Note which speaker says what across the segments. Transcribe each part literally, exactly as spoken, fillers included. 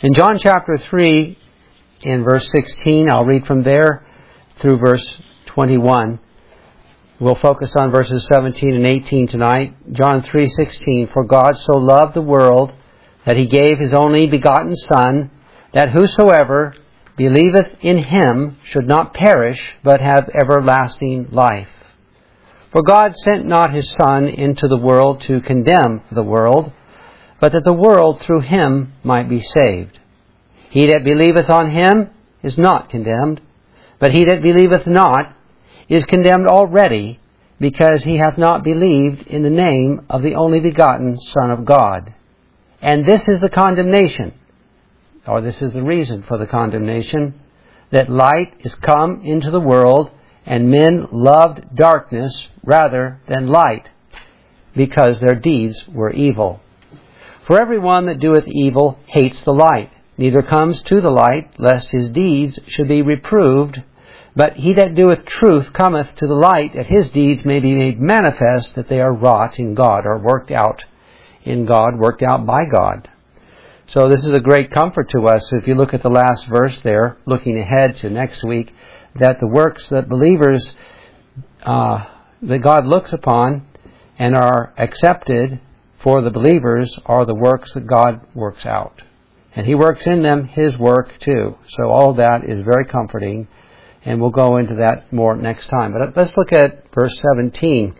Speaker 1: In John chapter three, in verse sixteen, I'll read from there through verse twenty-one. We'll focus on verses seventeen and eighteen tonight. John three sixteen, "For God so loved the world that He gave His only begotten Son, that whosoever believeth in Him should not perish, but have everlasting life. For God sent not His Son into the world to condemn the world, but that the world through Him might be saved. He that believeth on Him is not condemned, but he that believeth not is condemned already, because he hath not believed in the name of the only begotten Son of God. And this is the condemnation," or this is the reason for the condemnation, "that light is come into the world, and men loved darkness rather than light, because their deeds were evil. For every one that doeth evil hates the light, neither comes to the light, lest his deeds should be reproved. But he that doeth truth cometh to the light, that his deeds may be made manifest, that they are wrought in God," or worked out in God, worked out by God. So this is a great comfort to us. If you look at the last verse there, looking ahead to next week, that the works that believers, uh, that God looks upon and are accepted for the believers, are the works that God works out. And He works in them His work too. So all that is very comforting, and we'll go into that more next time. But let's look at verse seventeen.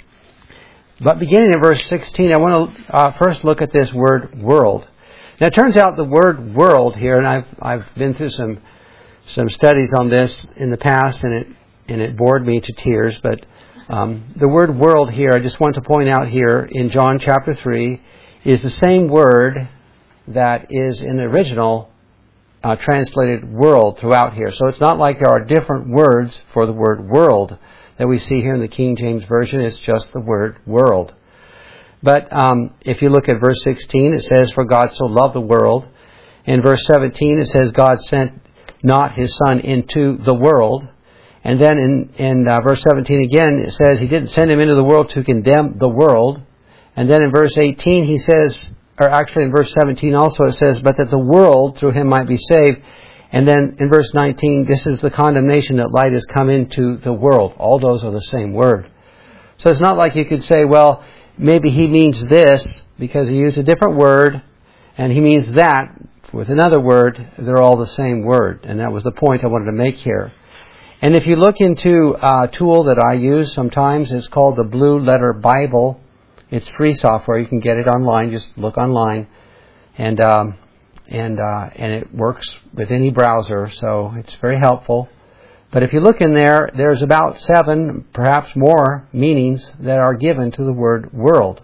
Speaker 1: But beginning in verse sixteen, I want to uh, first look at this word world. Now it turns out the word world here, and I've I've been through some some studies on this in the past, and it and it bored me to tears. But um, the word world here, I just want to point out here in John chapter three, is the same word that is in the original uh, translated world throughout here. So it's not like there are different words for the word world that we see here in the King James Version. It's just the word world. But um, if you look at verse sixteen, it says, "For God so loved the world." In verse seventeen, it says, "God sent not His Son into the world." And then in, in uh, verse seventeen again, it says He didn't send Him into the world to condemn the world. And then in verse eighteen, He says, or actually in verse seventeen also it says, "But that the world through Him might be saved." And then in verse nineteen, this is the condemnation, that light has come into the world. All those are the same word. So it's not like you could say, well, maybe He means this because He used a different word, and He means that with another word. They're all the same word. And that was the point I wanted to make here. And if you look into a tool that I use sometimes, it's called the Blue Letter Bible. It's free software. You can get it online. Just look online. And um, and uh, and it works with any browser, so it's very helpful. But if you look in there, there's about seven, perhaps more, meanings that are given to the word world.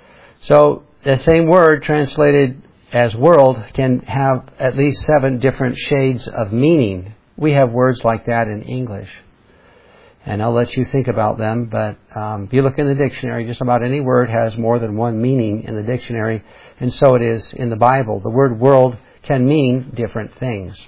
Speaker 1: So the same word translated as world can have at least seven different shades of meaning. We have words like that in English. And I'll let you think about them, but um, if you look in the dictionary, just about any word has more than one meaning in the dictionary, and so it is in the Bible. The word world can mean different things.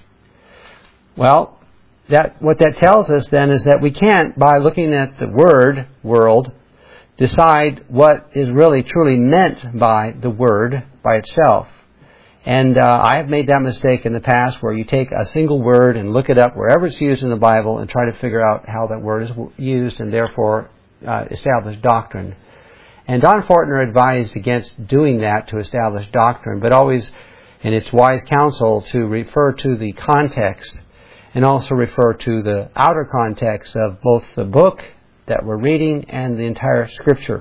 Speaker 1: Well, that what that tells us then is that we can't, by looking at the word world, decide what is really truly meant by the word by itself. And uh, I have made that mistake in the past, where you take a single word and look it up wherever it's used in the Bible and try to figure out how that word is used, and therefore uh, establish doctrine. And Don Fortner advised against doing that to establish doctrine, but always, in its wise counsel, to refer to the context and also refer to the outer context of both the book that we're reading and the entire Scripture.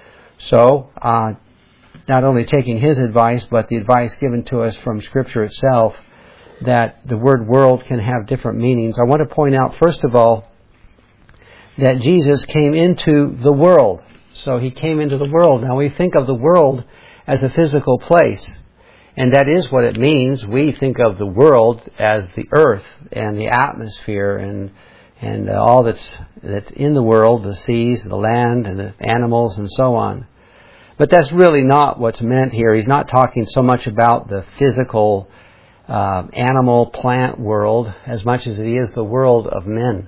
Speaker 1: So, uh, not only taking his advice, but the advice given to us from Scripture itself, that the word world can have different meanings. I want to point out, first of all, that Jesus came into the world. So He came into the world. Now we think of the world as a physical place, and that is what it means. We think of the world as the earth and the atmosphere and and uh, all that's that's in the world, the seas, the land, and the animals, and so on. But that's really not what's meant here. He's not talking so much about the physical uh, animal, plant world as much as it is the world of men.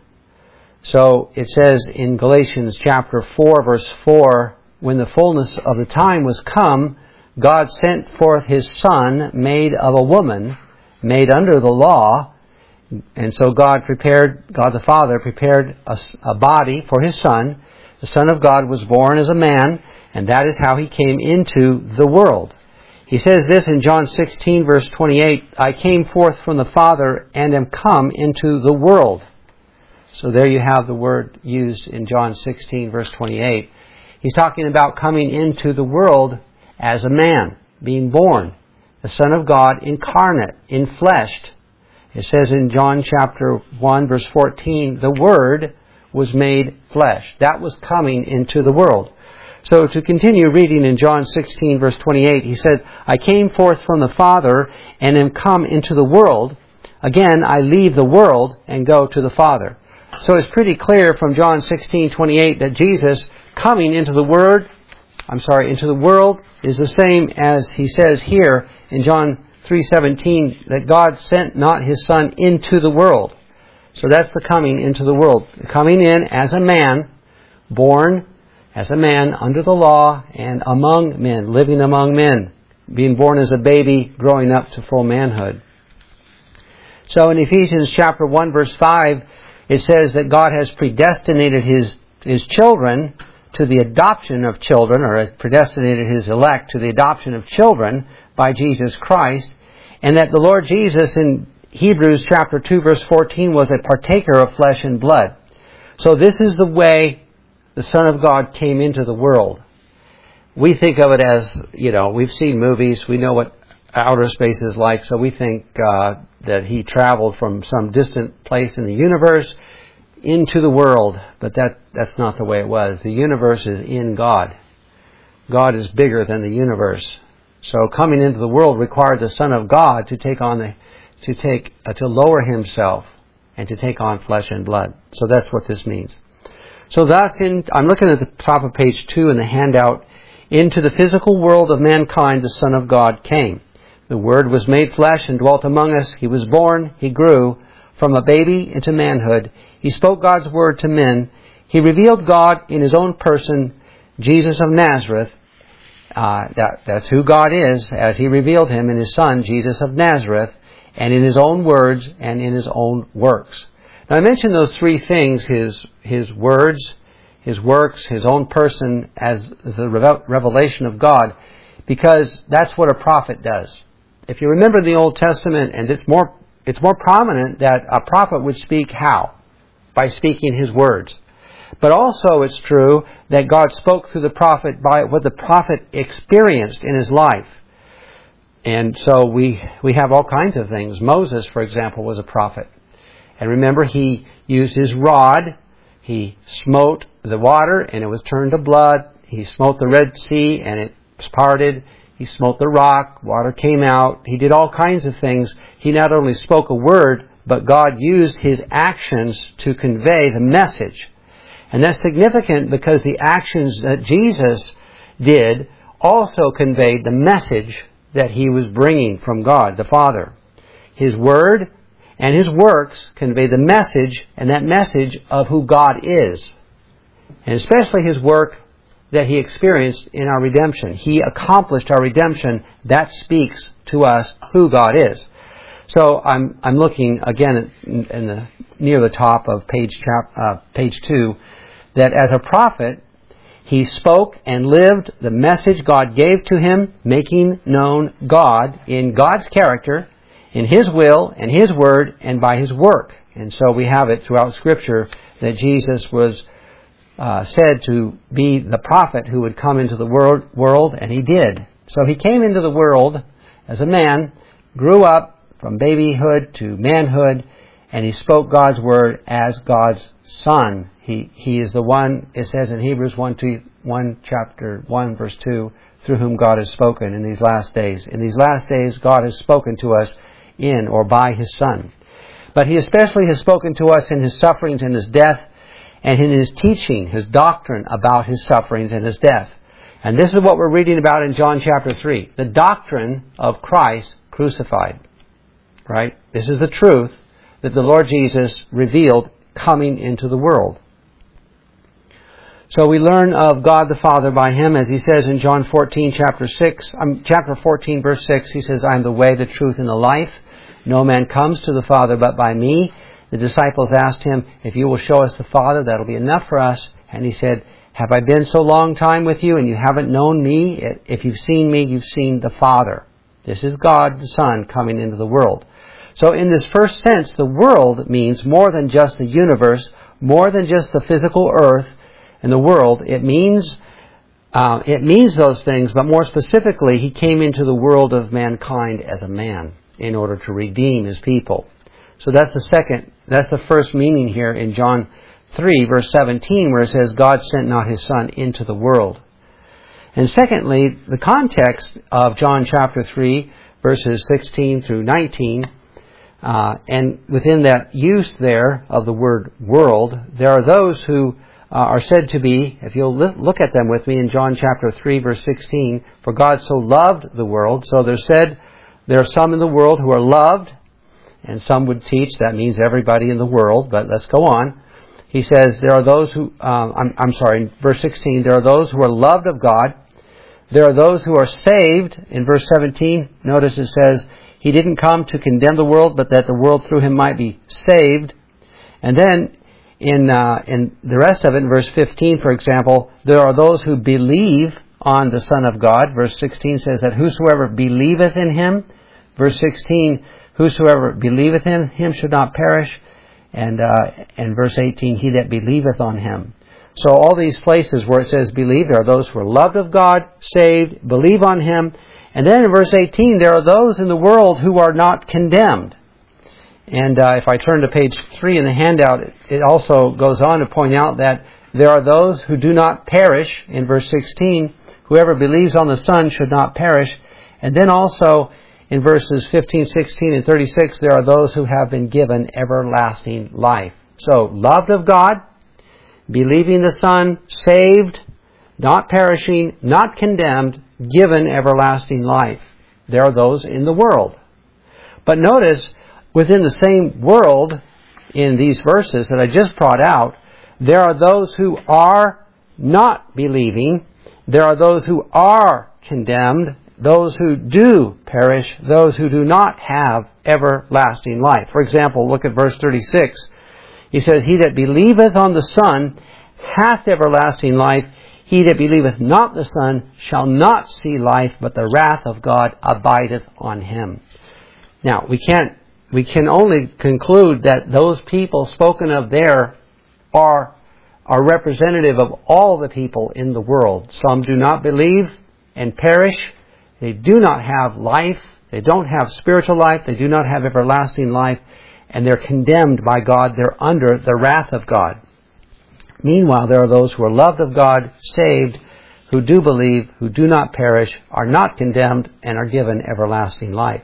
Speaker 1: So it says in Galatians chapter four, verse four, "When the fullness of the time was come, God sent forth His Son, made of a woman, made under the law. And so God prepared, God the Father prepared a, a body for His Son. The Son of God was born as a man, and that is how He came into the world. He says this in John sixteen, verse twenty-eight, I came forth from the Father and am come into the world. So there you have the word used in John sixteen, verse twenty-eight. He's talking about coming into the world as a man, being born, the Son of God incarnate, infleshed. It says in John chapter one, verse fourteen, the Word was made flesh. That was coming into the world. So to continue reading in John sixteen, verse twenty-eight, he said, I came forth from the Father and am come into the world. Again, I leave the world and go to the Father. So it's pretty clear from John sixteen, twenty-eight that Jesus coming into the Word, I'm sorry, into the world is the same as he says here in John three seventeen, that God sent not His Son into the world. So that's the coming into the world. Coming in as a man, born as a man under the law and among men, living among men, being born as a baby, growing up to full manhood. So in Ephesians chapter one, verse five, it says that God has predestinated His, His children to the adoption of children, or predestinated His elect to the adoption of children by Jesus Christ, and that the Lord Jesus in Hebrews chapter two, verse fourteen, was a partaker of flesh and blood. So this is the way the Son of God came into the world. We think of it as, you know, we've seen movies, we know what outer space is like, so we think uh, that He traveled from some distant place in the universe into the world, but that that's not the way it was. The universe is in God. God is bigger than the universe. So coming into the world required the Son of God to take on the, to take, uh, to lower Himself and to take on flesh and blood. So that's what this means. So thus, in, I'm looking at the top of page two in the handout, into the physical world of mankind the Son of God came. The Word was made flesh and dwelt among us. He was born, He grew, from a baby into manhood. He spoke God's Word to men. He revealed God in His own person, Jesus of Nazareth. Uh, that, that's who God is, as He revealed Him in His Son, Jesus of Nazareth, and in His own words and in His own works. Now I mentioned those three things, His, His words, His works, His own person, as the revelation of God, because that's what a prophet does. If you remember the Old Testament, and it's more, it's more prominent that a prophet would speak how? By speaking His words. But also it's true that God spoke through the prophet by what the prophet experienced in his life. And so we we have all kinds of things. Moses, for example, was a prophet. And remember, he used his rod. He smote the water and it was turned to blood. He smote the Red Sea and it was parted. He smote the rock. Water came out. He did all kinds of things. He not only spoke a word, but God used His actions to convey the message. And that's significant because the actions that Jesus did also conveyed the message that He was bringing from God, the Father. His Word and His works convey the message, and that message of who God is. And especially His work that He experienced in our redemption. He accomplished our redemption. That speaks to us who God is. So I'm I'm looking again in, in the near the top of page chap, uh, page two, that as a prophet he spoke and lived the message God gave to him, making known God in God's character, in His will and His word, and by His work. And so we have it throughout Scripture that Jesus was uh, said to be the prophet who would come into the world, world, and He did. So He came into the world as a man, grew up from babyhood to manhood, and He spoke God's word as God's Son. He He is the one, it says in Hebrews one, two, one chapter one, verse two, through whom God has spoken in these last days. In these last days, God has spoken to us in or by His Son. But He especially has spoken to us in His sufferings and His death, and in His teaching, His doctrine about His sufferings and His death. And this is what we're reading about in John chapter three. The doctrine of Christ crucified. Right? This is the truth that the Lord Jesus revealed coming into the world. So we learn of God the Father by Him, as He says in John fourteen, chapter six, um, chapter fourteen, verse six. He says, "I am the way, the truth, and the life. No man comes to the Father but by me. The disciples asked him, if you will show us the Father, that'll be enough for us. And he said, have I been so long time with you and you haven't known me? If you've seen me, you've seen the Father. This is God the Son coming into the world. So in this first sense, the world means more than just the universe, more than just the physical earth and the world. It means uh, it means those things, but more specifically, he came into the world of mankind as a man in order to redeem his people. So that's the second, that's the first meaning here in John three, verse seventeen, where it says, God sent not his Son into the world. And secondly, the context of John chapter three, verses sixteen through nineteen, uh, and within that use there of the word world, there are those who uh, are said to be, if you'll look at them with me in John chapter three, verse sixteen, for God so loved the world. So they're said, there are some in the world who are loved, and some would teach that means everybody in the world, but let's go on. He says, there are those who, um, I'm, I'm sorry, verse sixteen, there are those who are loved of God. There are those who are saved. In verse seventeen, notice it says, he didn't come to condemn the world, but that the world through him might be saved. And then in uh, in the rest of it, in verse fifteen, for example, there are those who believe on the Son of God. Verse sixteen says that whosoever believeth in him. Verse sixteen, whosoever believeth in him should not perish. And uh, and verse eighteen, he that believeth on him. So all these places where it says believe, there are those who are loved of God, saved, believe on him. And then in verse eighteen, there are those in the world who are not condemned. And uh, if I turn to page three in the handout, it, it also goes on to point out that there are those who do not perish. In verse sixteen, whoever believes on the Son should not perish. And then also in verses fifteen, sixteen, and thirty-six, there are those who have been given everlasting life. So, loved of God, believing the Son, saved, not perishing, not condemned, given everlasting life. There are those in the world. But notice, within the same world, in these verses that I just brought out, there are those who are not believing, there are those who are condemned, those who do perish, those who do not have everlasting life. For example, look at verse thirty-six. He says, he that believeth on the Son hath everlasting life. He that believeth not the Son shall not see life, but the wrath of God abideth on him. Now, we can't, we can only conclude that those people spoken of there are, are representative of all the people in the world. Some do not believe and perish. They do not have life. They don't have spiritual life. They do not have everlasting life. And they're condemned by God. They're under the wrath of God. Meanwhile, there are those who are loved of God, saved, who do believe, who do not perish, are not condemned, and are given everlasting life.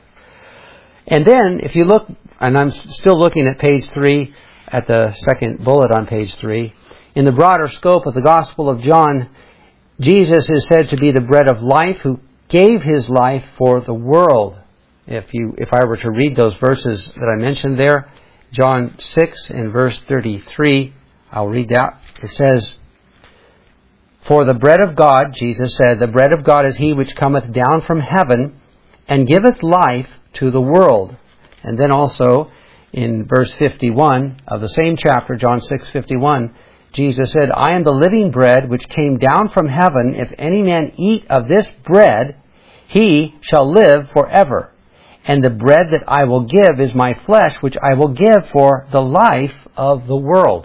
Speaker 1: And then, if you look, and I'm still looking at page three, at the second bullet on page three, in the broader scope of the Gospel of John, Jesus is said to be the bread of life who gave his life for the world. If you, if I were to read those verses that I mentioned there, John six and verse thirty-three, I'll read that. It says, for the bread of God, Jesus said, the bread of God is he which cometh down from heaven and giveth life to the world. And then also in verse fifty-one of the same chapter, John six fifty-one, Jesus said, I am the living bread which came down from heaven. If any man eat of this bread, he shall live forever. And the bread that I will give is my flesh, which I will give for the life of the world.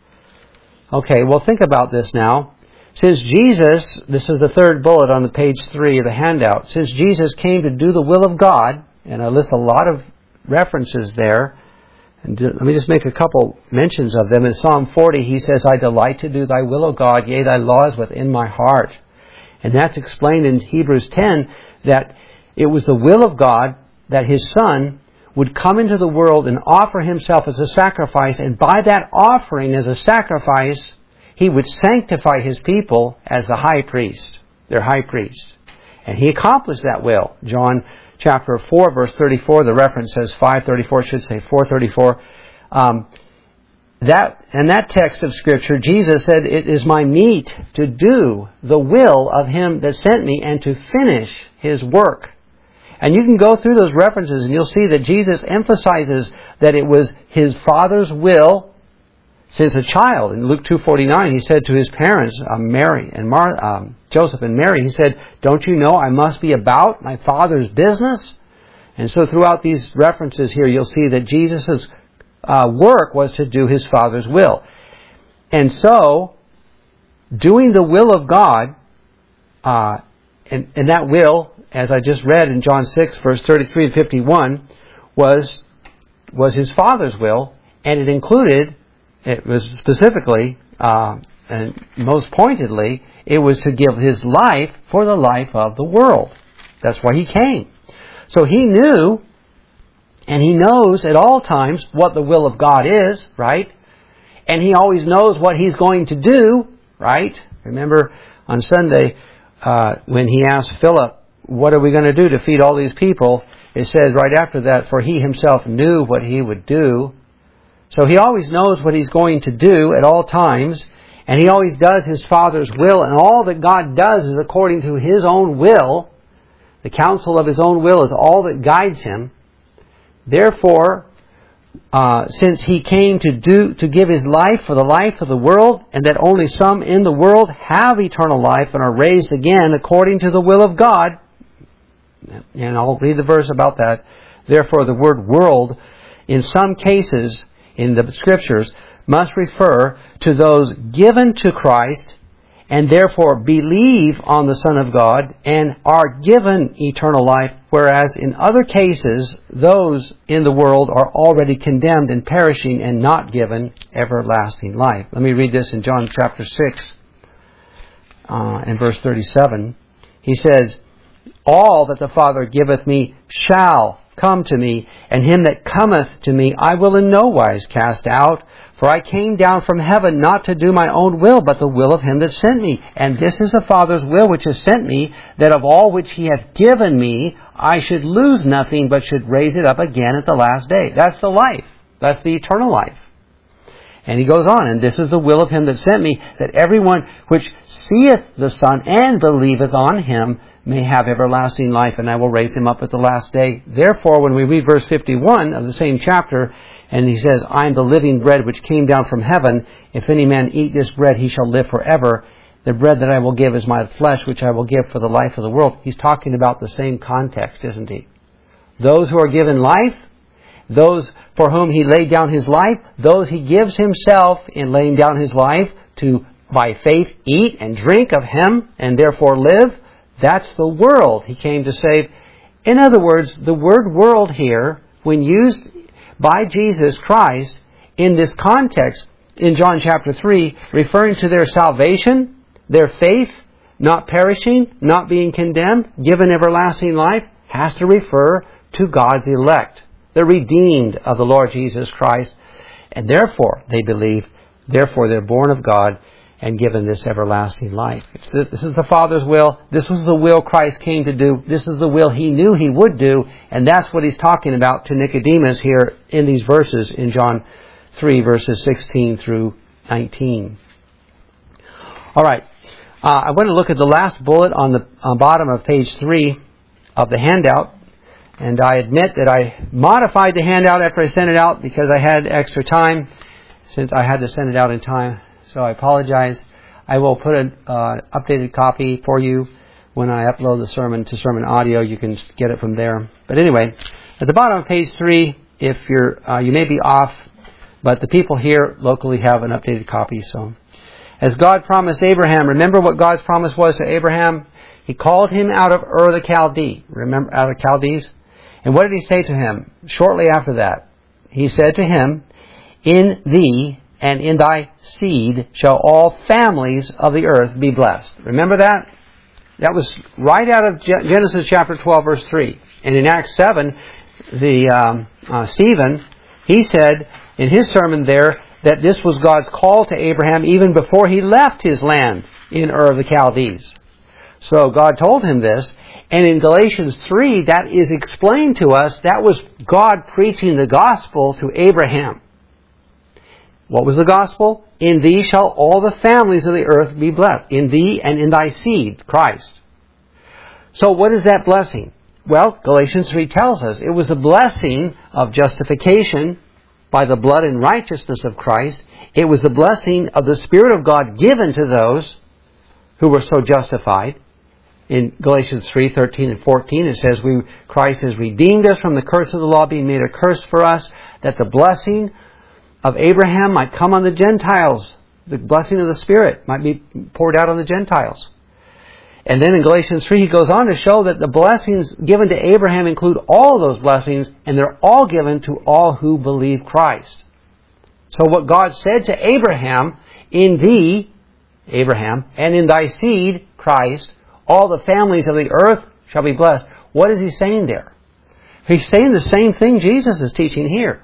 Speaker 1: Okay, well, think about this now. Since Jesus, this is the third bullet on the page three of the handout, since Jesus came to do the will of God, and I list a lot of references there, and let me just make a couple mentions of them. In Psalm forty, he says, I delight to do thy will, O God, yea, thy law is within my heart. And that's explained in Hebrews ten, that it was the will of God that his Son would come into the world and offer himself as a sacrifice, and by that offering as a sacrifice, he would sanctify his people as the high priest, their high priest. And he accomplished that will. John chapter four, verse thirty-four, the reference says five thirty-four, should say four thirty-four. Um, that, in that text of Scripture, Jesus said, it is my meat to do the will of him that sent me and to finish his work. And you can go through those references and you'll see that Jesus emphasizes that it was His Father's will since a child. In Luke two forty-nine, He said to His parents, uh, Mary and Mar- um, Joseph and Mary, He said, "Don't you know I must be about my Father's business?" And so throughout these references here, you'll see that Jesus' uh, work was to do His Father's will. And so, doing the will of God, uh, and, and that will, as I just read in John six, verse thirty-three and fifty-one, was, was His Father's will, and it included, it was specifically, uh, and most pointedly, it was to give His life for the life of the world. That's why He came. So He knew, and He knows at all times what the will of God is, right? And He always knows what He's going to do, right? Remember on Sunday, uh, when He asked Philip, "What are we going to do to feed all these people?" It says right after that, "For He Himself knew what He would do." So He always knows what He's going to do at all times, and He always does His Father's will, and all that God does is according to His own will. The counsel of His own will is all that guides Him. Therefore, uh, since He came to do to give His life for the life of the world, and that only some in the world have eternal life and are raised again according to the will of God, and I'll read the verse about that. Therefore, the word world, in some cases in the Scriptures, must refer to those given to Christ and therefore believe on the Son of God and are given eternal life, whereas in other cases, those in the world are already condemned and perishing and not given everlasting life. Let me read this in John chapter six uh, and verse thirty-seven. He says, "All that the Father giveth me shall come to me, and him that cometh to me I will in no wise cast out. For I came down from heaven not to do my own will, but the will of Him that sent me. And this is the Father's will which has sent me, that of all which He hath given me, I should lose nothing, but should raise it up again at the last day." That's the life. That's the eternal life. And He goes on, "And this is the will of Him that sent me, that everyone which seeth the Son and believeth on Him may have everlasting life, and I will raise him up at the last day." Therefore, when we read verse fifty-one of the same chapter, and He says, "I am the living bread which came down from heaven. If any man eat this bread, he shall live forever. The bread that I will give is my flesh, which I will give for the life of the world." He's talking about the same context, isn't He? Those who are given life, those for whom He laid down His life, those He gives Himself in laying down His life to, by faith, eat and drink of Him and therefore live. That's the world He came to save. In other words, the word world here, when used by Jesus Christ in this context in John chapter three, referring to their salvation, their faith, not perishing, not being condemned, given everlasting life, has to refer to God's elect, the redeemed of the Lord Jesus Christ. And therefore, they believe, therefore they're born of God and given this everlasting life. It's the, this is the Father's will. This was the will Christ came to do. This is the will He knew He would do. And that's what He's talking about to Nicodemus here in these verses in John three, verses sixteen through nineteen. All right. Uh, I want to look at the last bullet on the on bottom of page three of the handout. And I admit that I modified the handout after I sent it out because I had extra time, since I had to send it out in time. So I apologize. I will put an uh, updated copy for you when I upload the sermon to Sermon Audio. You can get it from there. But anyway, at the bottom of page three, if you're, uh, you may be off, but the people here locally have an updated copy. So, as God promised Abraham, remember what God's promise was to Abraham? He called him out of Ur the Chaldee. Remember, out of Chaldees? And what did He say to him shortly after that? He said to him, "In thee and in thy seed shall all families of the earth be blessed." Remember that? That was right out of Genesis chapter twelve, verse three. And in Acts seven, the um, uh, Stephen, he said in his sermon there that this was God's call to Abraham even before he left his land in Ur of the Chaldees. So God told him this. And in Galatians three, that is explained to us. That was God preaching the gospel to Abraham. What was the gospel? "In thee shall all the families of the earth be blessed." In thee and in thy seed, Christ. So what is that blessing? Well, Galatians three tells us it was the blessing of justification by the blood and righteousness of Christ. It was the blessing of the Spirit of God given to those who were so justified. In Galatians three, thirteen and fourteen, it says, "We Christ has redeemed us from the curse of the law, being made a curse for us, that the blessing of Abraham might come on the Gentiles." The blessing of the Spirit might be poured out on the Gentiles. And then in Galatians three, he goes on to show that the blessings given to Abraham include all of those blessings, and they're all given to all who believe Christ. So what God said to Abraham, "In thee," Abraham, "and in thy seed," Christ, "all the families of the earth shall be blessed." What is he saying there? He's saying the same thing Jesus is teaching here.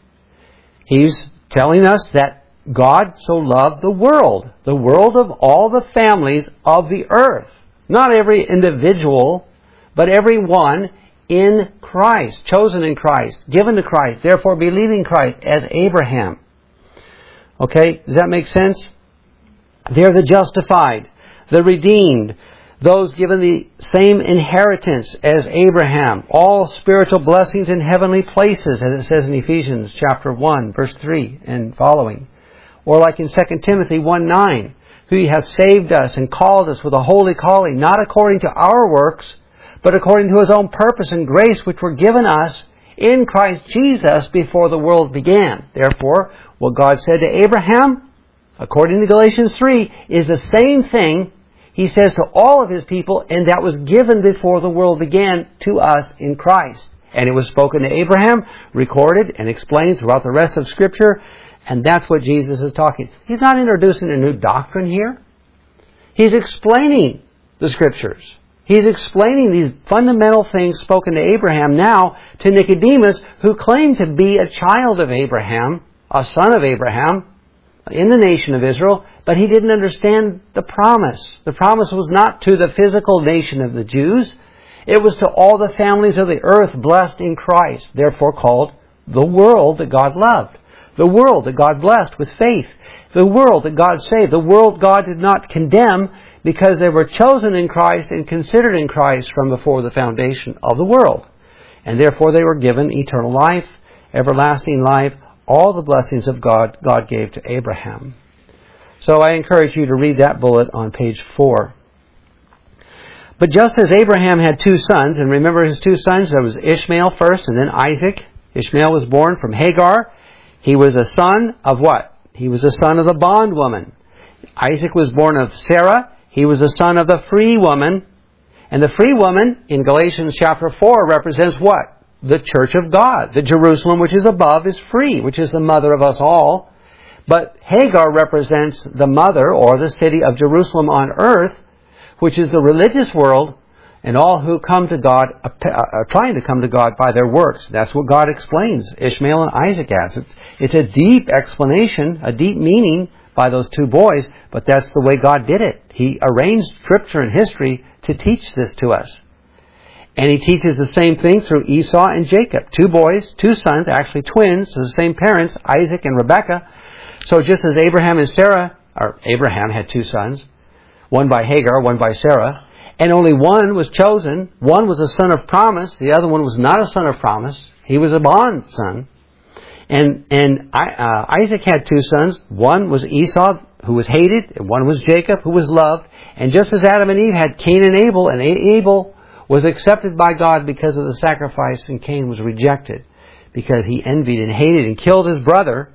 Speaker 1: He's telling us that God so loved the world, the world of all the families of the earth. Not every individual, but every one in Christ, chosen in Christ, given to Christ, therefore believing Christ as Abraham. Okay, does that make sense? They're the justified, the redeemed, those given the same inheritance as Abraham, all spiritual blessings in heavenly places, as it says in Ephesians chapter one, verse three and following. Or like in Second Timothy one nine, "Who hath saved us and called us with a holy calling, not according to our works, but according to His own purpose and grace, which were given us in Christ Jesus before the world began." Therefore, what God said to Abraham, according to Galatians three, is the same thing He says to all of His people, and that was given before the world began to us in Christ. And it was spoken to Abraham, recorded and explained throughout the rest of Scripture. And that's what Jesus is talking. He's not introducing a new doctrine here. He's explaining the Scriptures. He's explaining these fundamental things spoken to Abraham now to Nicodemus, who claimed to be a child of Abraham, a son of Abraham, in the nation of Israel, but he didn't understand the promise. The promise was not to the physical nation of the Jews. It was to all the families of the earth blessed in Christ, therefore called the world that God loved. The world that God blessed with faith. The world that God saved. The world God did not condemn because they were chosen in Christ and considered in Christ from before the foundation of the world. And therefore they were given eternal life, everlasting life, all the blessings of God God gave to Abraham. So I encourage you to read that bullet on page four. But just as Abraham had two sons, and remember his two sons, there was Ishmael first and then Isaac. Ishmael was born from Hagar. He was a son of what? He was a son of the bondwoman. Isaac was born of Sarah. He was a son of the free woman. And the free woman in Galatians chapter four represents what? The church of God. The Jerusalem which is above is free, which is the mother of us all. But Hagar represents the mother or the city of Jerusalem on earth, which is the religious world, and all who come to God are trying to come to God by their works. That's what God explains Ishmael and Isaac as. It's, it's a deep explanation, a deep meaning by those two boys, but that's the way God did it. He arranged Scripture and history to teach this to us. And He teaches the same thing through Esau and Jacob. Two boys, two sons, actually twins, to the same parents, Isaac and Rebekah. So just as Abraham and Sarah, or Abraham had two sons, one by Hagar, one by Sarah, and only one was chosen. One was a son of promise. The other one was not a son of promise. He was a bond son. And and uh, Isaac had two sons. One was Esau, who was hated, and one was Jacob, who was loved. And just as Adam and Eve had Cain and Abel, and Abel was accepted by God because of the sacrifice, and Cain was rejected because he envied and hated and killed his brother.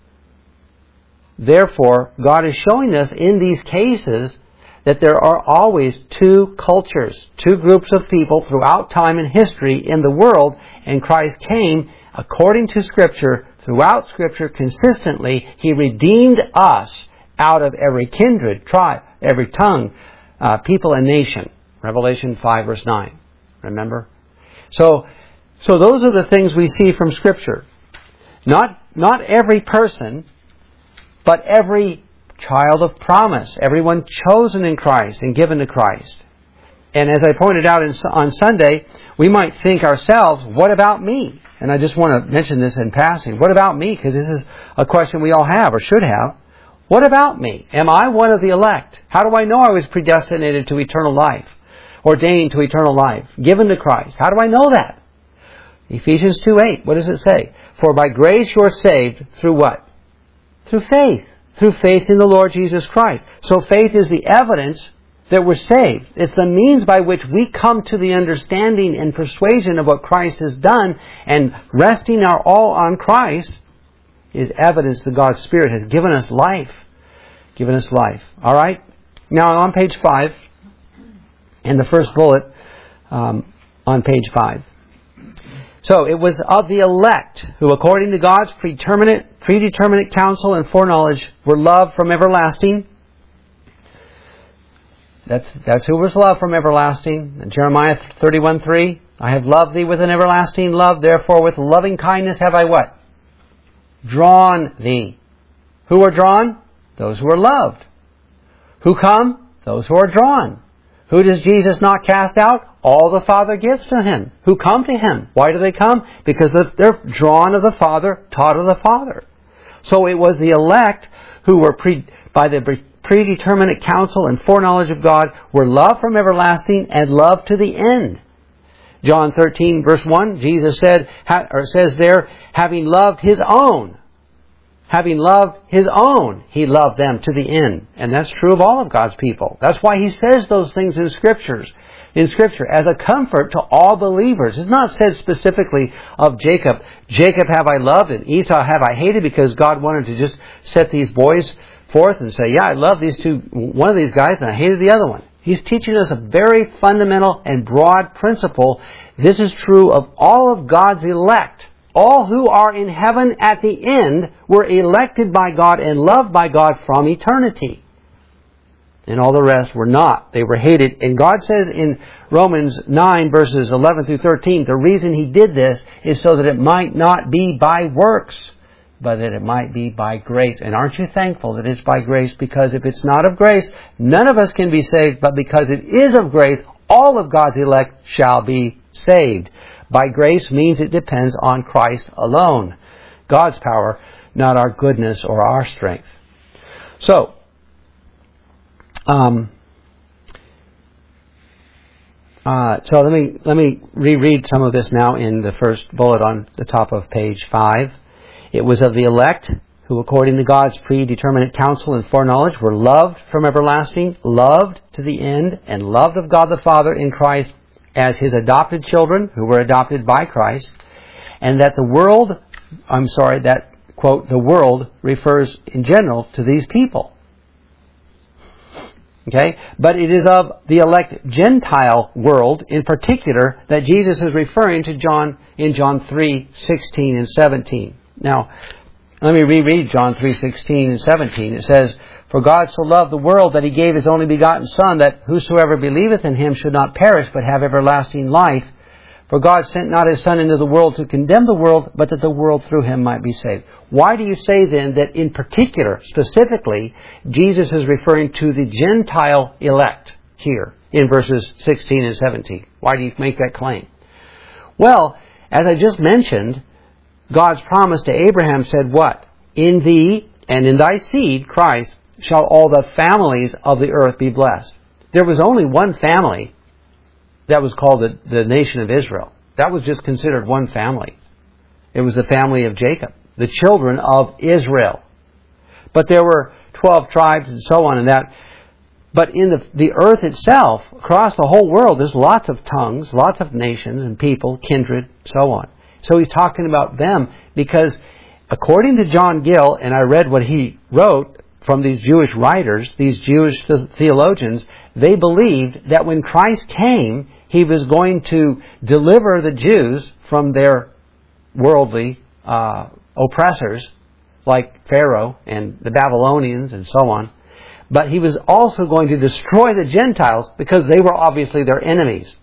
Speaker 1: Therefore, God is showing us in these cases that there are always two cultures, two groups of people throughout time and history in the world, and Christ came according to Scripture, throughout Scripture, consistently. He redeemed us out of every kindred, tribe, every tongue, uh, people and nation. Revelation five verse nine. Remember? So, so those are the things we see from Scripture. Not, not every person, but every child of promise, everyone chosen in Christ and given to Christ. And as I pointed out in, on Sunday, we might think ourselves, what about me? And I just want to mention this in passing. What about me? Because this is a question we all have or should have. What about me? Am I one of the elect? How do I know I was predestinated to eternal life? ordained to eternal life, given to Christ. How do I know that? Ephesians two eight, what does it say? For by grace you are saved through what? Through faith. Through faith in the Lord Jesus Christ. So faith is the evidence that we're saved. It's the means by which we come to the understanding and persuasion of what Christ has done, and resting our all on Christ is evidence that God's Spirit has given us life. Given us life. All right? Now on page five, in the first bullet um, on page five. So it was of the elect who, according to God's predeterminate, predeterminate counsel and foreknowledge, were loved from everlasting. That's that's who was loved from everlasting. Jeremiah thirty-one three. I have loved thee with an everlasting love, therefore with loving kindness have I what? Drawn thee. Who are drawn? Those who are loved. Who come? Those who are drawn. Who does Jesus not cast out? All the Father gives to Him. Who come to Him. Why do they come? Because they're drawn of the Father, taught of the Father. So it was the elect who were pre, by the predeterminate counsel and foreknowledge of God, were loved from everlasting and loved to the end. John thirteen verse one, Jesus said, or says there, having loved His own, having loved His own, He loved them to the end. And that's true of all of God's people. That's why He says those things in Scriptures, in Scripture, as a comfort to all believers. It's not said specifically of Jacob, Jacob have I loved and Esau have I hated, because God wanted to just set these boys forth and say, yeah, I love these two, one of these guys, and I hated the other one. He's teaching us a very fundamental and broad principle. This is true of all of God's elect. All who are in heaven at the end were elected by God and loved by God from eternity. And all the rest were not. They were hated. And God says in Romans nine verses eleven through thirteen, the reason He did this is so that it might not be by works, but that it might be by grace. And aren't you thankful that it's by grace? Because if it's not of grace, none of us can be saved. But because it is of grace, all of God's elect shall be saved. By grace means it depends on Christ alone. God's power, not our goodness or our strength. So, um, uh, so let me let me reread some of this now in the first bullet on the top of page five. It was of the elect who, according to God's predeterminate counsel and foreknowledge, were loved from everlasting, loved to the end, and loved of God the Father in Christ as His adopted children who were adopted by Christ, and that the world, I'm sorry, that, quote, the world refers in general to these people. Okay? But it is of the elect Gentile world in particular that Jesus is referring to John in John three sixteen and seventeen. Now, let me reread John three sixteen and seventeen. It says, for God so loved the world that He gave His only begotten Son, that whosoever believeth in Him should not perish, but have everlasting life. For God sent not His Son into the world to condemn the world, but that the world through Him might be saved. Why do you say then that in particular, specifically, Jesus is referring to the Gentile elect here in verses sixteen and seventeen? Why do you make that claim? Well, as I just mentioned, God's promise to Abraham said what? In thee and in thy seed, Christ, shall all the families of the earth be blessed. There was only one family that was called the, the nation of Israel. That was just considered one family. It was the family of Jacob, the children of Israel. But there were twelve tribes and so on and that. But in the, the earth itself, across the whole world, there's lots of tongues, lots of nations and people, kindred, so on. So he's talking about them because according to John Gill, and I read what he wrote from these Jewish writers, these Jewish theologians, they believed that when Christ came, He was going to deliver the Jews from their worldly uh, oppressors, like Pharaoh and the Babylonians and so on. But He was also going to destroy the Gentiles because they were obviously their enemies.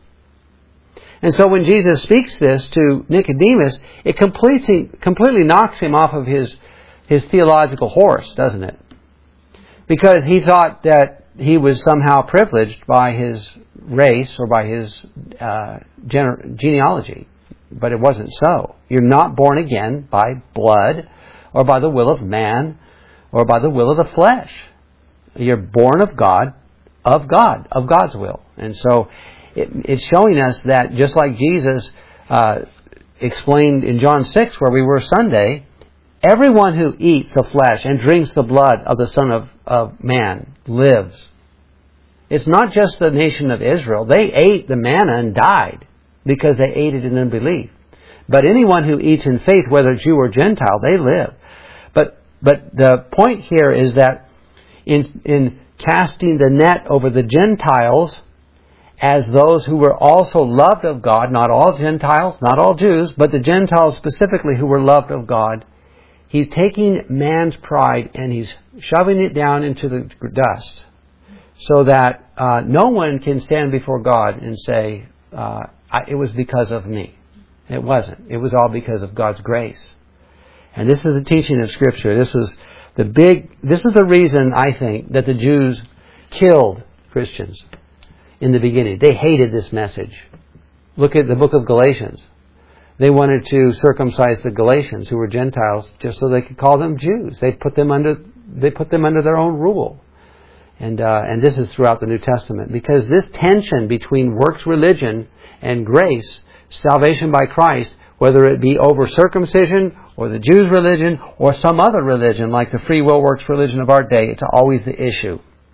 Speaker 1: And so when Jesus speaks this to Nicodemus, it completely, completely knocks him off of his, his theological horse, doesn't it? Because he thought that he was somehow privileged by his race or by his uh, gene- genealogy. But it wasn't so. You're not born again by blood or by the will of man or by the will of the flesh. You're born of God, of God, of God's will. And so it, it's showing us that just like Jesus uh, explained in John six, where we were Sunday, everyone who eats the flesh and drinks the blood of the Son of, of Man lives. It's not just the nation of Israel. They ate the manna and died because they ate it in unbelief. But anyone who eats in faith, whether Jew or Gentile, they live. But but the point here is that in in casting the net over the Gentiles as those who were also loved of God, not all Gentiles, not all Jews, but the Gentiles specifically who were loved of God, He's taking man's pride and He's shoving it down into the dust so that uh, no one can stand before God and say, uh, I, it was because of me. It wasn't. It was all because of God's grace. And this is the teaching of Scripture. This was the big, this is the reason, I think, that the Jews killed Christians in the beginning. They hated this message. Look at the book of Galatians. They wanted to circumcise the Galatians, who were Gentiles, just so they could call them Jews. They put them under, they put them under their own rule. And uh, and this is throughout the New Testament. Because this tension between works religion and grace, salvation by Christ, whether it be over circumcision or the Jews' religion or some other religion like the free will works religion of our day, it's always the issue.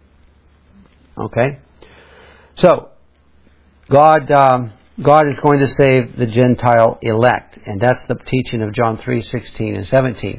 Speaker 1: Okay? So, God um, God is going to save the Gentile elect. And that's the teaching of John three sixteen and seventeen.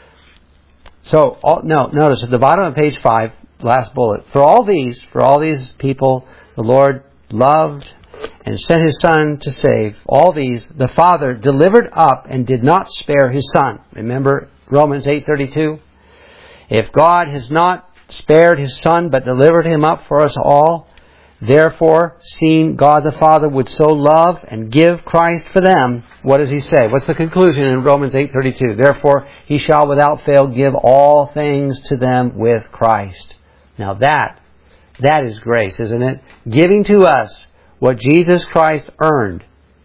Speaker 1: So, all, no, notice at the bottom of page five, last bullet. For all these, for all these people, the Lord loved and sent His Son to save. All these, the Father delivered up and did not spare His Son. Remember Romans eight thirty-two? If God has not spared His Son, but delivered Him up for us all, therefore, seeing God the Father would so love and give Christ for them, what does He say? What's the conclusion in Romans eight thirty-two? Therefore, He shall without fail give all things to them with Christ. Now that, that is grace, isn't it? Giving to us what Jesus Christ earned.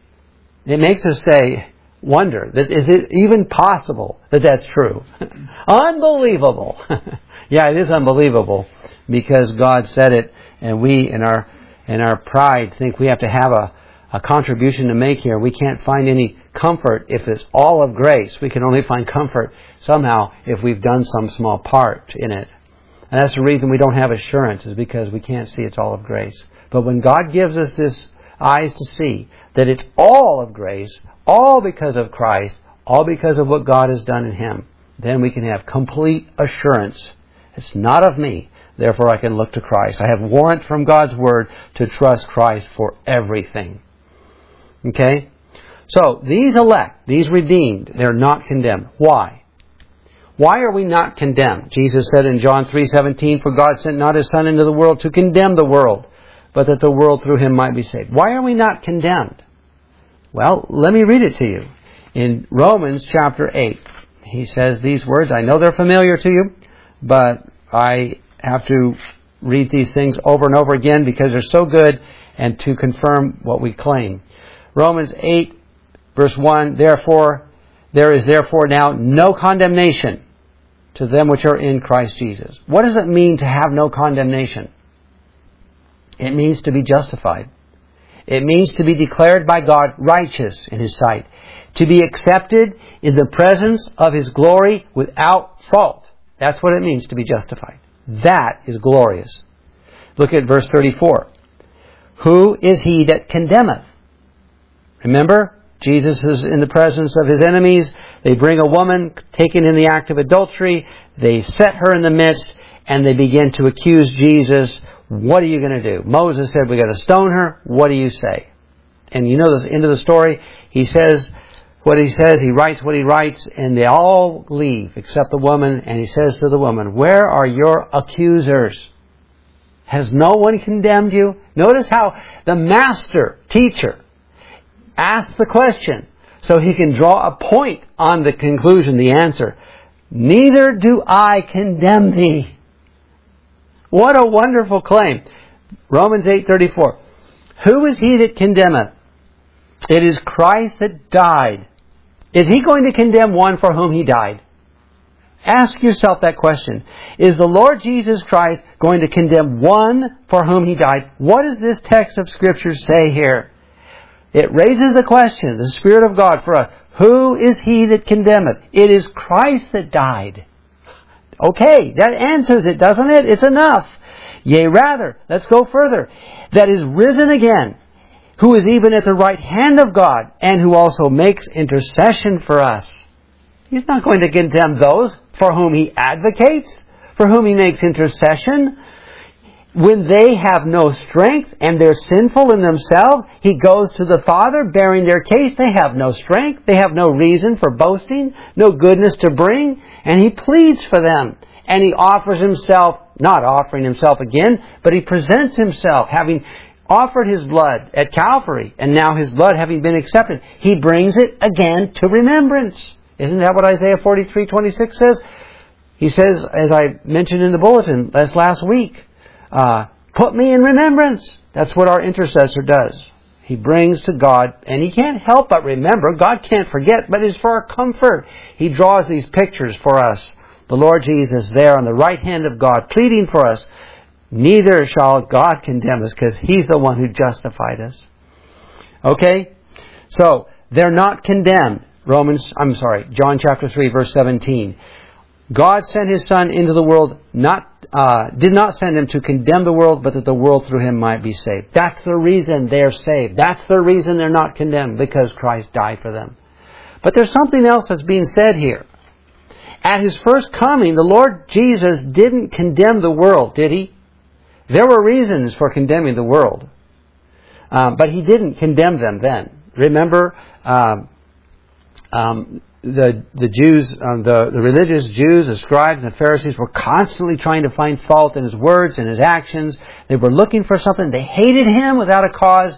Speaker 1: It makes us say, wonder, that is it even possible that that's true? Unbelievable. Yeah, it is unbelievable because God said it, and we in our in our pride think we have to have a, a contribution to make here. We can't find any comfort if it's all of grace. We can only find comfort somehow if we've done some small part in it. And that's the reason we don't have assurance, is because we can't see it's all of grace. But when God gives us this eyes to see that it's all of grace, all because of Christ, all because of what God has done in Him, then we can have complete assurance. It's not of me, therefore I can look to Christ. I have warrant from God's Word to trust Christ for everything. Okay? So, these elect, these redeemed, they're not condemned. Why? Why are we not condemned? Jesus said in John three seventeen, for God sent not His Son into the world to condemn the world, but that the world through Him might be saved. Why are we not condemned? Well, let me read it to you. In Romans chapter eight, he says these words. I know they're familiar to you, but I have to read these things over and over again because they're so good and to confirm what we claim. Romans eight, verse one, therefore, there is therefore now no condemnation to them which are in Christ Jesus. What does it mean to have no condemnation? It means to be justified. It means to be declared by God righteous in His sight. To be accepted in the presence of His glory without fault. That's what it means to be justified. That is glorious. Look at verse thirty-four. Who is he that condemneth? Remember, Jesus is in the presence of His enemies. They bring a woman taken in the act of adultery. They set her in the midst and they begin to accuse Jesus. What are you going to do? Moses said, we got to stone her. What do you say? And you know the end of the story. He says what he says. He writes what he writes. And they all leave except the woman. And he says to the woman, where are your accusers? Has no one condemned you? Notice how the master teacher asks the question so he can draw a point on the conclusion, the answer. Neither do I condemn thee. What a wonderful claim. Romans eight thirty-four. Who is he that condemneth? It is Christ that died. Is He going to condemn one for whom He died? Ask yourself that question. Is the Lord Jesus Christ going to condemn one for whom He died? What does this text of Scripture say here? It raises the question, the Spirit of God for us. Who is He that condemneth? It is Christ that died. Okay, that answers it, doesn't it? It's enough. Yea, rather, let's go further. That is risen again, who is even at the right hand of God, and who also makes intercession for us. He's not going to condemn those for whom He advocates, for whom He makes intercession. When they have no strength and they're sinful in themselves, He goes to the Father bearing their case. They have no strength. They have no reason for boasting, no goodness to bring. And He pleads for them. And He offers Himself, not offering Himself again, but He presents Himself, having offered His blood at Calvary. And now His blood having been accepted, He brings it again to remembrance. Isn't that what Isaiah forty-three twenty-six says? He says, as I mentioned in the bulletin last last week, Uh, put me in remembrance. That's what our intercessor does. He brings to God, and he can't help but remember. God can't forget, but it's for our comfort. He draws these pictures for us. The Lord Jesus there on the right hand of God, pleading for us. Neither shall God condemn us, because He's the one who justified us. Okay? So, they're not condemned. Romans, I'm sorry, John chapter three, verse seventeen. God sent His Son into the world, not uh, did not send Him to condemn the world, but that the world through Him might be saved. That's the reason they're saved. That's the reason they're not condemned, because Christ died for them. But there's something else that's being said here. At His first coming, the Lord Jesus didn't condemn the world, did He? There were reasons for condemning the world. Um, but He didn't condemn them then. Remember, um, um, The the Jews, uh, the, the religious Jews, the scribes and the Pharisees were constantly trying to find fault in His words and His actions. They were looking for something. They hated Him without a cause.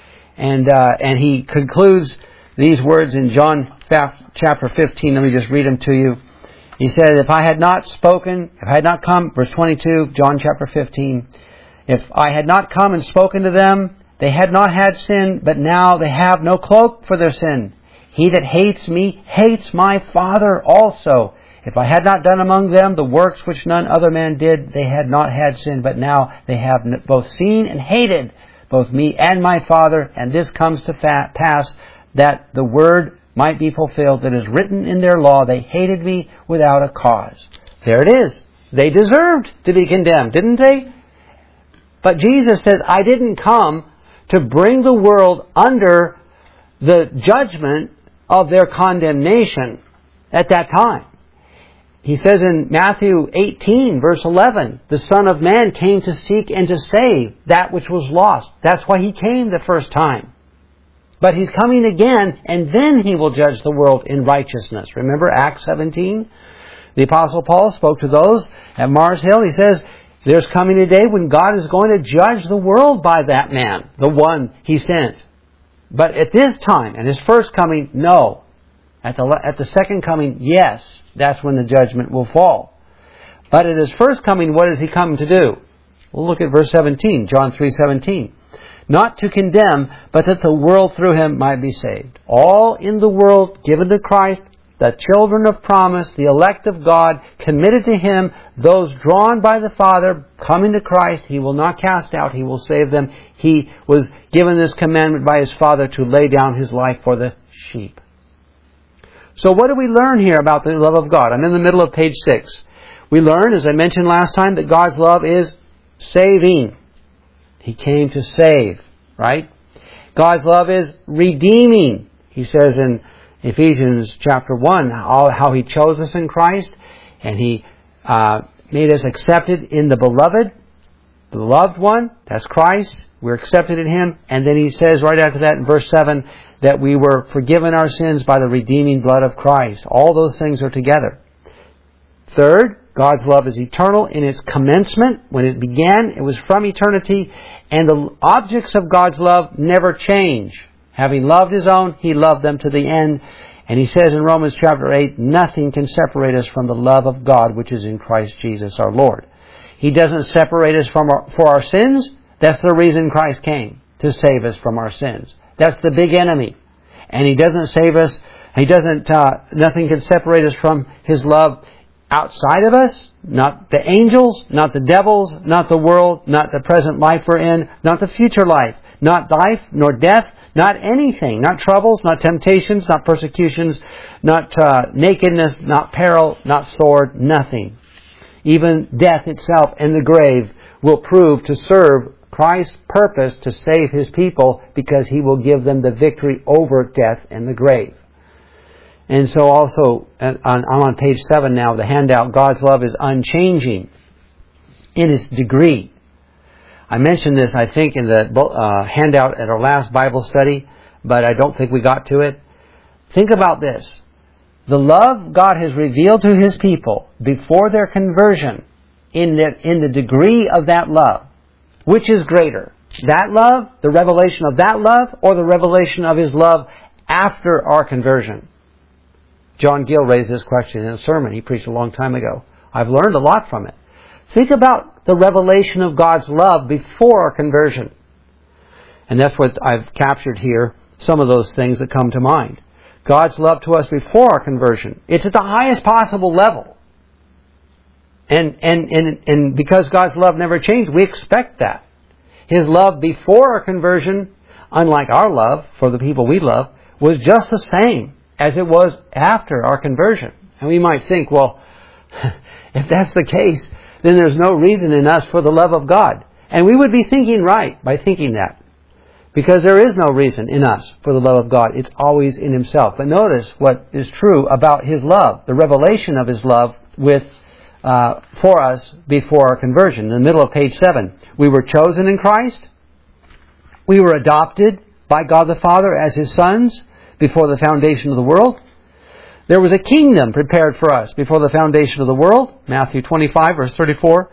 Speaker 1: And uh, and He concludes these words in John chapter fifteen. Let me just read them to you. He said, if I had not spoken, if I had not come, verse twenty-two, John chapter fifteen, if I had not come and spoken to them, they had not had sin, but now they have no cloak for their sin. He that hates me hates my Father also. If I had not done among them the works which none other man did, they had not had sin, but now they have both seen and hated both me and my Father. And this comes to pass, that the word might be fulfilled that is written in their law, they hated me without a cause. There it is. They deserved to be condemned, didn't they? But Jesus says, I didn't come to bring the world under the judgment of their condemnation at that time. He says in Matthew eighteen, verse eleven, the Son of Man came to seek and to save that which was lost. That's why He came the first time. But He's coming again, and then He will judge the world in righteousness. Remember Acts seventeen? The Apostle Paul spoke to those at Mars Hill. He says, there's coming a day when God is going to judge the world by that man, the one He sent. But at this time, at His first coming, no. At the at the second coming, yes. That's when the judgment will fall. But at His first coming, what is He come to do? We'll look at verse seventeen, John three seventeen. Not to condemn, but that the world through Him might be saved. All in the world given to Christ, the children of promise, the elect of God, committed to Him, those drawn by the Father, coming to Christ, He will not cast out, He will save them. He was given this commandment by His Father to lay down His life for the sheep. So what do we learn here about the love of God? I'm in the middle of page six. We learn, as I mentioned last time, that God's love is saving. He came to save, right? God's love is redeeming. He says in Ephesians chapter one, how, how He chose us in Christ, and He uh, made us accepted in the beloved, the loved one, that's Christ. We're accepted in Him. And then He says right after that in verse seven, that we were forgiven our sins by the redeeming blood of Christ. All those things are together. Third, God's love is eternal in its commencement. When it began, it was from eternity. And the objects of God's love never change. Having loved His own, He loved them to the end. And He says in Romans chapter eight, nothing can separate us from the love of God which is in Christ Jesus our Lord. He doesn't separate us from our, for our sins. That's the reason Christ came, to save us from our sins. That's the big enemy. And He doesn't save us. He doesn't, uh, nothing can separate us from His love outside of us, not the angels, not the devils, not the world, not the present life we're in, not the future life, not life, nor death, not anything, not troubles, not temptations, not persecutions, not uh, nakedness, not peril, not sword, nothing. Even death itself and the grave will prove to serve Christ's purpose to save His people, because He will give them the victory over death and the grave. And so also, on, I'm on page seven now, the handout, God's love is unchanging in its degree. I mentioned this, I think, in the uh, handout at our last Bible study, but I don't think we got to it. Think about this. The love God has revealed to His people before their conversion, in the, in the degree of that love, which is greater? That love, the revelation of that love, or the revelation of His love after our conversion? John Gill raised this question in a sermon he preached a long time ago. I've learned a lot from it. Think about the revelation of God's love before our conversion. And that's what I've captured here, some of those things that come to mind. God's love to us before our conversion. It's at the highest possible level. And, and, and, and because God's love never changed, we expect that. His love before our conversion, unlike our love for the people we love, was just the same as it was after our conversion. And we might think, well, if that's the case, then there's no reason in us for the love of God. And we would be thinking right by thinking that. Because there is no reason in us for the love of God. It's always in Himself. But notice what is true about His love, the revelation of His love with uh, for us before our conversion. In the middle of page seven, we were chosen in Christ. We were adopted by God the Father as His sons before the foundation of the world. There was a kingdom prepared for us before the foundation of the world. Matthew twenty-five, verse thirty-four.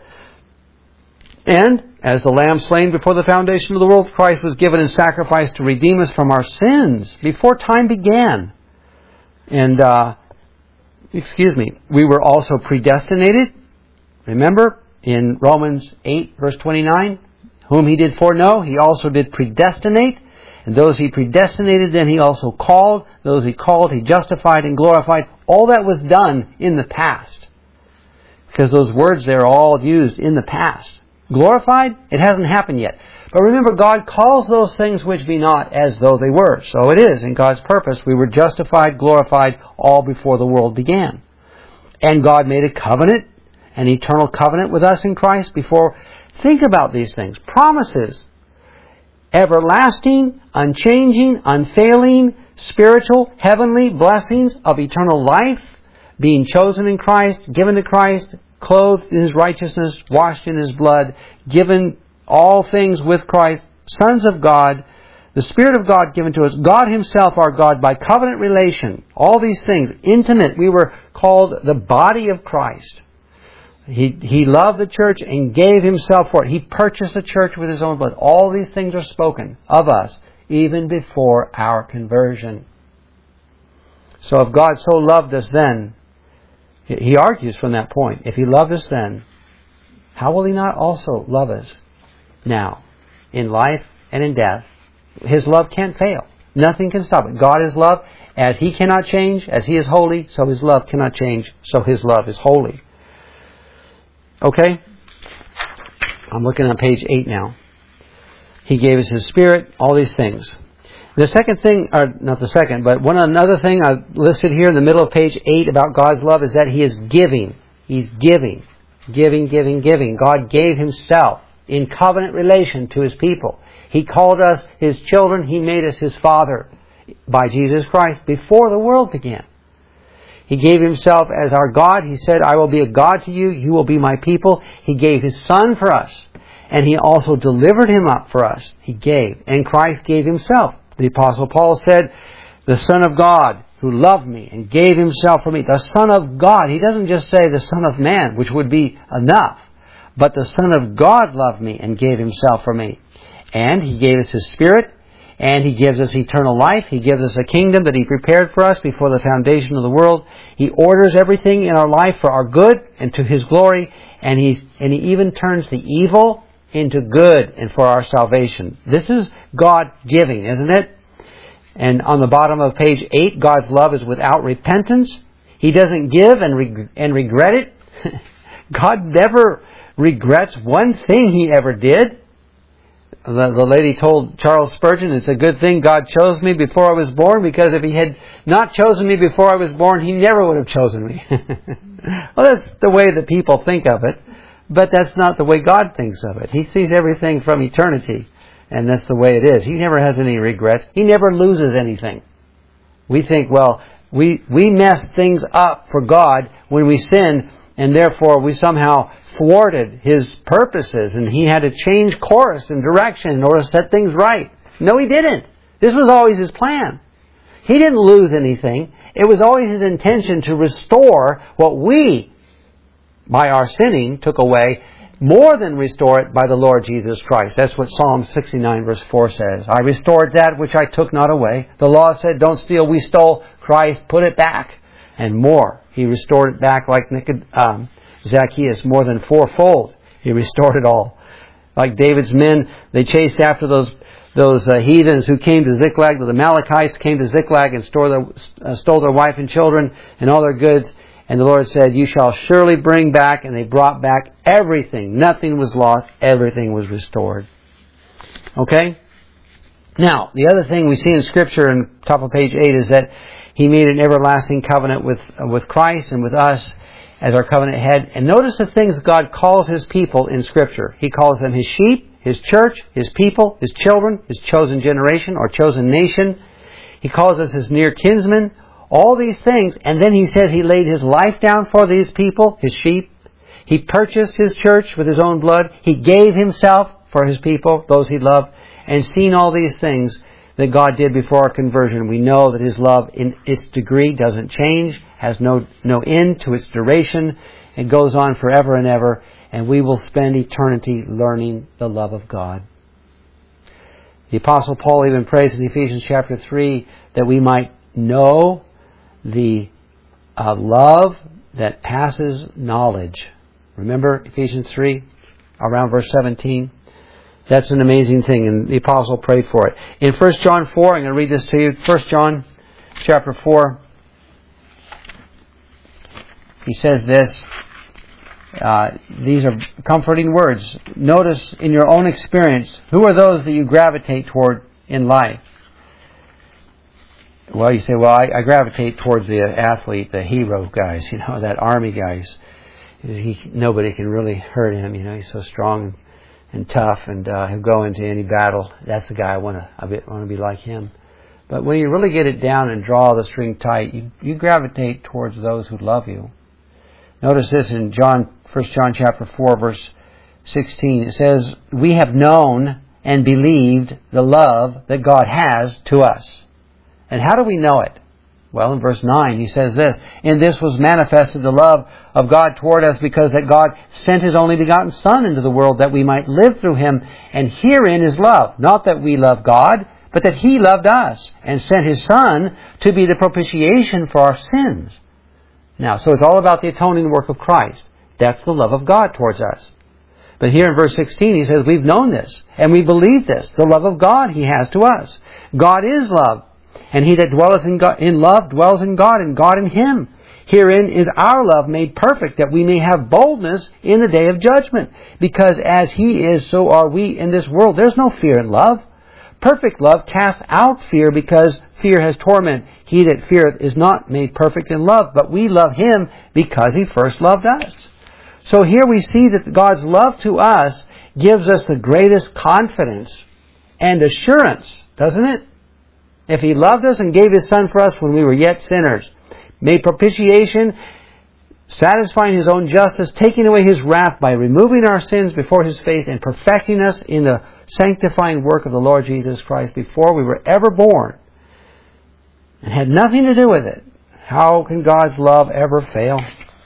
Speaker 1: And as the lamb slain before the foundation of the world, Christ was given in sacrifice to redeem us from our sins before time began. And, uh, excuse me, we were also predestinated. Remember, in Romans eight, verse twenty-nine, whom He did foreknow, He also did predestinate. And those He predestinated, then He also called. Those He called, He justified and glorified. All that was done in the past. Because those words there are all used in the past. Glorified? It hasn't happened yet. But remember, God calls those things which be not as though they were. So it is, in God's purpose, we were justified, glorified, all before the world began. And God made a covenant, an eternal covenant with us in Christ before. Think about these things. Promises. Everlasting, unchanging, unfailing, spiritual, heavenly blessings of eternal life, being chosen in Christ, given to Christ, clothed in His righteousness, washed in His blood, given all things with Christ, sons of God, the Spirit of God given to us, God Himself our God by covenant relation, all these things, intimate. We were called the body of Christ. He, he loved the church and gave Himself for it. He purchased the church with His own blood. All these things are spoken of us even before our conversion. So if God so loved us then, He argues from that point. If He loved us then, how will He not also love us now, in life and in death? His love can't fail. Nothing can stop it. God is love. As He cannot change, as He is holy, so His love cannot change, so His love is holy. Okay? I'm looking on page eight now. He gave us His Spirit, all these things. The second thing, or not the second, but one another thing I listed here in the middle of page eight about God's love is that He is giving. He's giving. Giving, giving, giving. God gave Himself in covenant relation to His people. He called us His children. He made us His Father by Jesus Christ before the world began. He gave Himself as our God. He said, I will be a God to you. You will be my people. He gave His Son for us. And He also delivered Him up for us. He gave. And Christ gave Himself. The Apostle Paul said, the Son of God who loved me and gave Himself for me. The Son of God. He doesn't just say the Son of Man, which would be enough. But the Son of God loved me and gave Himself for me. And He gave us His Spirit. And He gives us eternal life. He gives us a kingdom that He prepared for us before the foundation of the world. He orders everything in our life for our good and to His glory. And He, and he even turns the evil into good and for our salvation. This is God giving, isn't it? And on the bottom of page eight, God's love is without repentance. He doesn't give and reg- and regret it. God never regrets one thing He ever did. The, the lady told Charles Spurgeon, it's a good thing God chose me before I was born, because if He had not chosen me before I was born, He never would have chosen me. Well, that's the way that people think of it, but that's not the way God thinks of it. He sees everything from eternity, and that's the way it is. He never has any regrets. He never loses anything. We think, well, we, we mess things up for God when we sin, and therefore we somehow thwarted His purposes, and He had to change course and direction in order to set things right. No, He didn't. This was always His plan. He didn't lose anything. It was always His intention to restore what we, by our sinning, took away, more than restore it by the Lord Jesus Christ. That's what Psalm sixty-nine verse four says. I restored that which I took not away. The law said, don't steal. We stole. Christ put it back. And more. He restored it back like um, Zacchaeus, more than fourfold. He restored it all. Like David's men, they chased after those those uh, heathens who came to Ziklag. The Amalekites came to Ziklag and stole their, uh, stole their wife and children and all their goods. And the Lord said, you shall surely bring back. And they brought back everything. Nothing was lost. Everything was restored. Okay? Now, the other thing we see in Scripture in top of page eight is that He made an everlasting covenant with uh, with Christ and with us as our covenant head. And notice the things God calls His people in Scripture. He calls them His sheep, His church, His people, His children, His chosen generation or chosen nation. He calls us His near kinsmen. All these things. And then He says He laid His life down for these people, His sheep. He purchased His church with His own blood. He gave Himself for His people, those He loved. And seeing all these things that God did before our conversion, we know that His love in its degree doesn't change, has no no end to its duration. It goes on forever and ever, and we will spend eternity learning the love of God. The Apostle Paul even prays in Ephesians chapter three that we might know the uh, love that passes knowledge. Remember Ephesians three, around verse seventeen? That's an amazing thing, and the Apostle prayed for it. In First John four, I'm going to read this to you. First John chapter four, he says this. Uh, these are comforting words. Notice in your own experience, who are those that you gravitate toward in life? Well, you say, well, I, I gravitate towards the athlete, the hero guys, you know, that army guys. He, nobody can really hurt him, you know, he's so strong and tough, and uh, he'll go into any battle. That's the guy I want to. I want to be like him. But when you really get it down and draw the string tight, you, you gravitate towards those who love you. Notice this in John, First John chapter four, verse sixteen. It says, "We have known and believed the love that God has to us." And how do we know it? Well, in verse nine, he says this, "In this was manifested the love of God toward us, because that God sent His only begotten Son into the world that we might live through Him. And herein is love, not that we love God, but that He loved us and sent His Son to be the propitiation for our sins." Now, so it's all about the atoning work of Christ. That's the love of God towards us. But here in verse sixteen, he says, we've known this, and we believe this, the love of God He has to us. God is love. And he that dwelleth in, God, in love dwells in God, and God in him. Herein is our love made perfect, that we may have boldness in the day of judgment. Because as He is, so are we in this world. There's no fear in love. Perfect love casts out fear, because fear has torment. He that feareth is not made perfect in love, but we love Him because He first loved us. So here we see that God's love to us gives us the greatest confidence and assurance, doesn't it? If He loved us and gave His Son for us when we were yet sinners, made propitiation, satisfying His own justice, taking away His wrath by removing our sins before His face and perfecting us in the sanctifying work of the Lord Jesus Christ before we were ever born, and had nothing to do with it, how can God's love ever fail?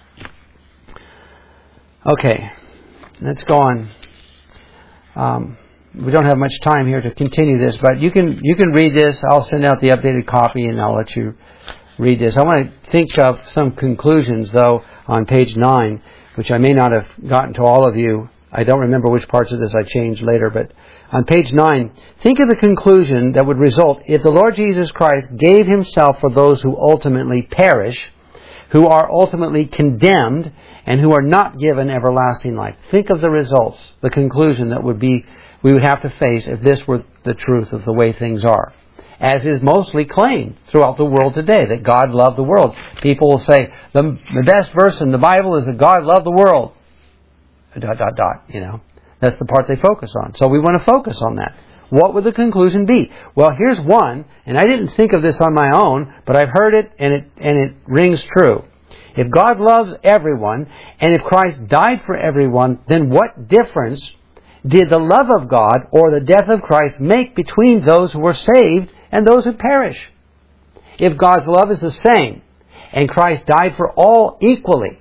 Speaker 1: Okay, let's go on. Um, we don't have much time here to continue this, but you can you can read this. I'll send out the updated copy, and I'll let you read this. I want to think of some conclusions, though, on page nine, which I may not have gotten to all of you. I don't remember which parts of this I changed later, but on page nine, think of the conclusion that would result if the Lord Jesus Christ gave Himself for those who ultimately perish, who are ultimately condemned and who are not given everlasting life. Think of the results, the conclusion that would be we would have to face if this were the truth of the way things are. As is mostly claimed throughout the world today, that God loved the world. People will say, the, the best verse in the Bible is that God loved the world. Dot, dot, dot, you know. That's the part they focus on. So we want to focus on that. What would the conclusion be? Well, here's one, and I didn't think of this on my own, but I've heard it, and it, and it rings true. If God loves everyone, and if Christ died for everyone, then what difference did the love of God or the death of Christ make between those who were saved and those who perish? If God's love is the same, and Christ died for all equally,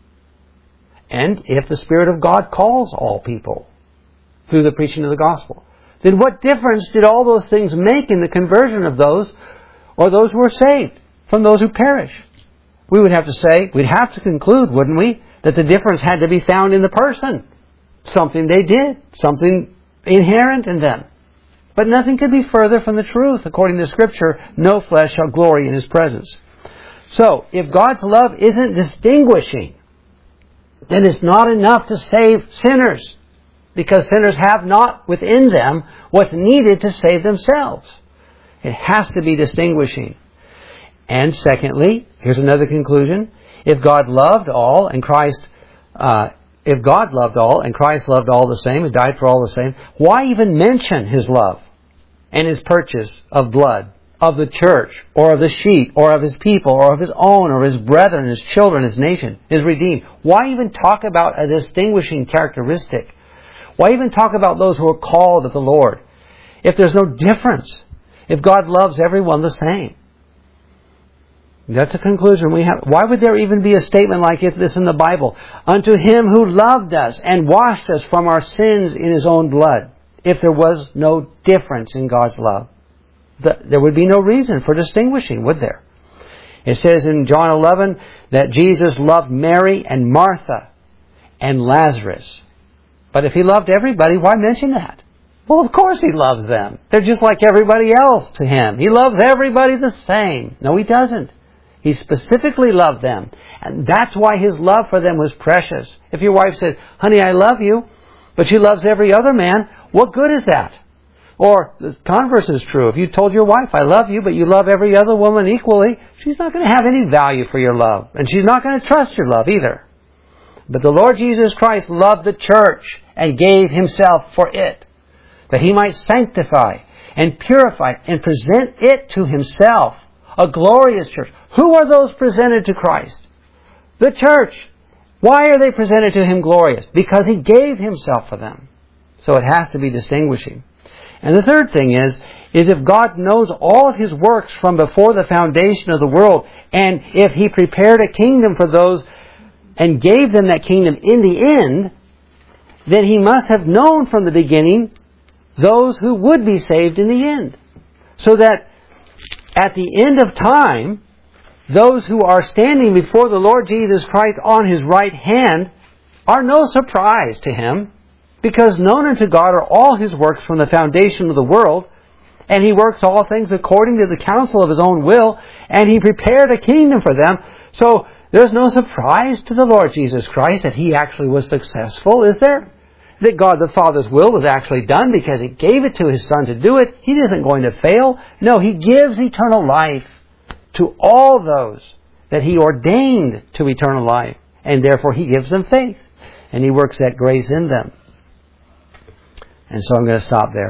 Speaker 1: and if the Spirit of God calls all people through the preaching of the gospel, then what difference did all those things make in the conversion of those, or those who were saved, from those who perish? We would have to say, we'd have to conclude, wouldn't we, that the difference had to be found in the person. Something they did, something inherent in them. But nothing could be further from the truth. According to Scripture, no flesh shall glory in His presence. So, if God's love isn't distinguishing, then it's not enough to save sinners, because sinners have not within them what's needed to save themselves. It has to be distinguishing. And secondly, here's another conclusion. If God loved all and Christ, uh, if God loved all and Christ loved all the same and died for all the same, why even mention His love and His purchase of blood, of the church, or of the sheep, or of His people, or of His own, or His brethren, His children, His nation, His redeemed? Why even talk about a distinguishing characteristic? Why even talk about those who are called of the Lord, if there's no difference? If God loves everyone the same? That's a conclusion we have. Why would there even be a statement like this in the Bible? Unto Him who loved us and washed us from our sins in His own blood, if there was no difference in God's love. There would be no reason for distinguishing, would there? It says in John eleven that Jesus loved Mary and Martha and Lazarus. But if He loved everybody, why mention that? Well, of course He loves them. They're just like everybody else to Him. He loves everybody the same. No, He doesn't. He specifically loved them. And that's why His love for them was precious. If your wife said, honey, I love you, but she loves every other man, what good is that? Or the converse is true. If you told your wife, I love you, but you love every other woman equally, she's not going to have any value for your love. And she's not going to trust your love either. But the Lord Jesus Christ loved the church and gave Himself for it, that He might sanctify and purify and present it to Himself, a glorious church. Who are those presented to Christ? The church. Why are they presented to Him glorious? Because He gave Himself for them. So it has to be distinguishing. And the third thing is, is if God knows all of His works from before the foundation of the world, and if He prepared a kingdom for those and gave them that kingdom in the end, then He must have known from the beginning those who would be saved in the end. So that at the end of time, those who are standing before the Lord Jesus Christ on His right hand are no surprise to Him, because known unto God are all His works from the foundation of the world, and He works all things according to the counsel of His own will, and He prepared a kingdom for them. So there's no surprise to the Lord Jesus Christ that He actually was successful, is there? That God the Father's will was actually done because He gave it to His Son to do it. He isn't going to fail. No, He gives eternal life to all those that He ordained to eternal life, and therefore He gives them faith, and He works that grace in them. And so I'm going to stop there.